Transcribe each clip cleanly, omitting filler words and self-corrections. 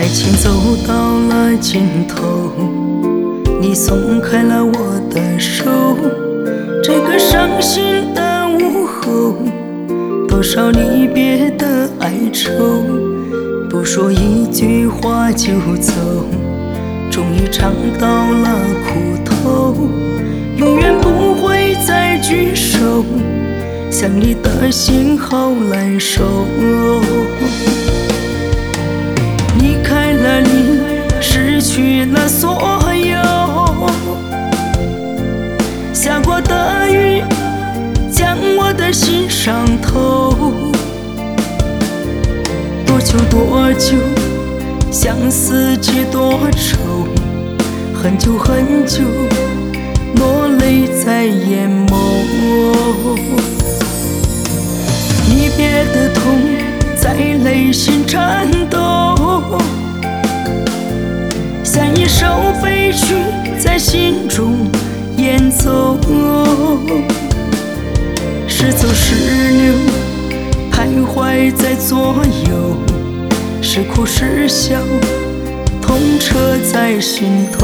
情走到了尽头，你松开了我的手。这个伤心的午后，多少离别的哀愁，不说一句话就走，终于尝到了苦头，永远不会再聚首，想你的心好难受。离开了你，失去了所有，下过的雨将我的心伤透。多久多久，相思结多愁，很久很久，落泪在眼眸。离别的痛在内心颤抖，像一首悲曲在心中演奏。是走是留，徘徊在左右，是哭是笑，痛彻在心头。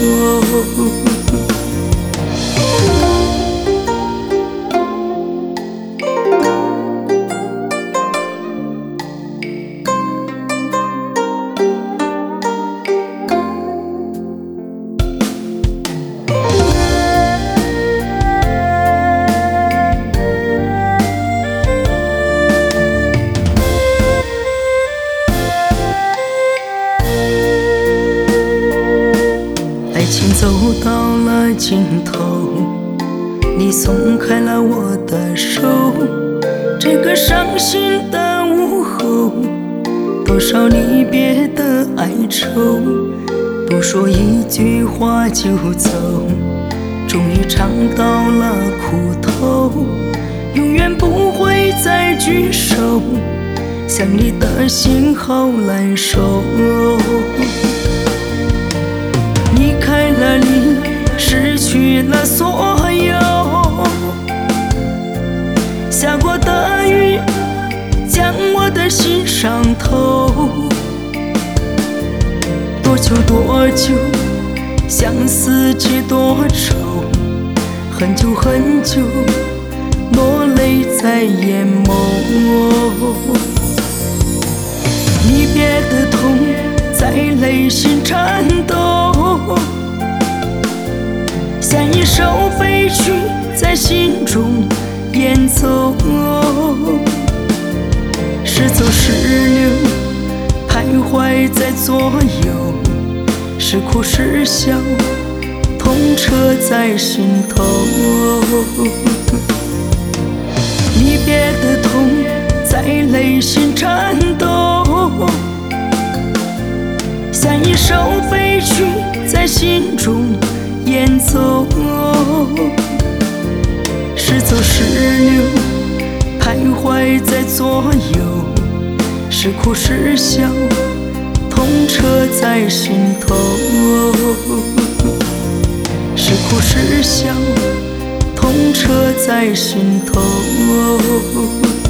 爱情走到了尽头，你松开了我的手。这个伤心的午后，多少离别的哀愁，不说一句话就走，终于尝到了苦头，永远不会再聚首，想你的心好难受。离开了你，失去了所有，下过的雨将我的心伤透。多久多久，相思结多愁，很久很久，落泪在眼眸。离别的痛在内心颤抖，像一首悲曲在心中演奏。是走是留，徘徊在左右，是哭是笑，痛彻在心头。离别的痛在内心颤抖，像一首悲曲在心中演奏。是走是留，徘徊在左右，是哭是笑，痛彻在心头。是哭是笑，痛彻在心头。